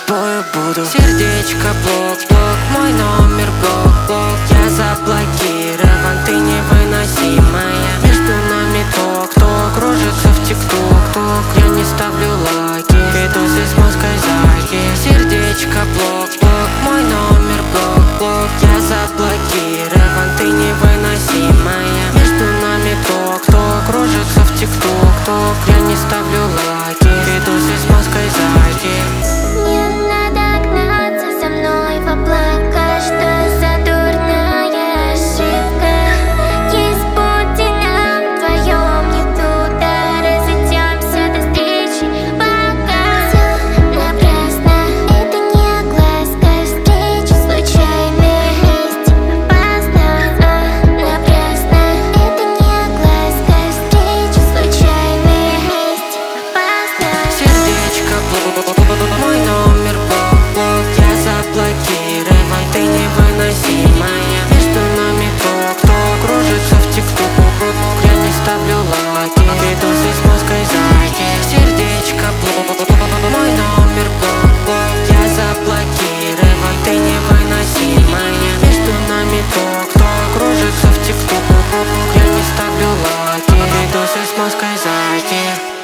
тобою буду. Сердечко, блок, блок, мой номер, блок, блок. Я заблокирован, ты невыносимая. Между нами ток-ток, кружится в тик-ток-ток. Я не ставлю лайки, видосы с Москазаки. Сердечко, блок, блок, мой номер, блок, блок. Я заблокирован, ты невыносимая. Между нами ток-ток, кружится в тик-ток-ток. Я не ставлю лайки, видосы с Москазаки. Не надо гнаться за мной в облака, что за дурная ошибка. Есть путь и нам вдвоем не туда, разойдемся до встречи пока. Всё напрасно, это не огласка, встреча случайная, вместе опасно. Напрасно, это не огласка, встреча случайная, вместе опасно. Сердечко, блок, мой номер, блок, блок. Я заблокирован, ты невыносимая. Между нами ток-ток, кружится в тик-ток. Я не ставлю лайки, видосы с Москазаки. Сердечко, блок, мой номер, блок, блок. Я заблокирован, ты невыносимая. Между нами ток-ток, кружится в тик-ток. Я не ставлю лайки, видосы с Москазаки.